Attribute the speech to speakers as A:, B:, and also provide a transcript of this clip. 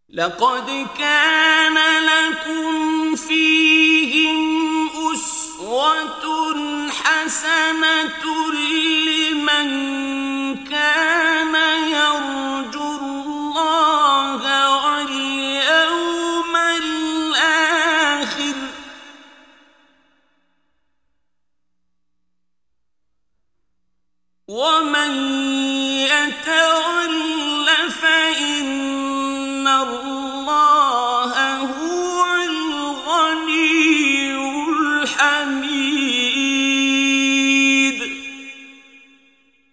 A: لقد كان لكم فيهم أسوة حسنة لمن كان يرجو الله واليوم الآخر ومن يتول فإن الله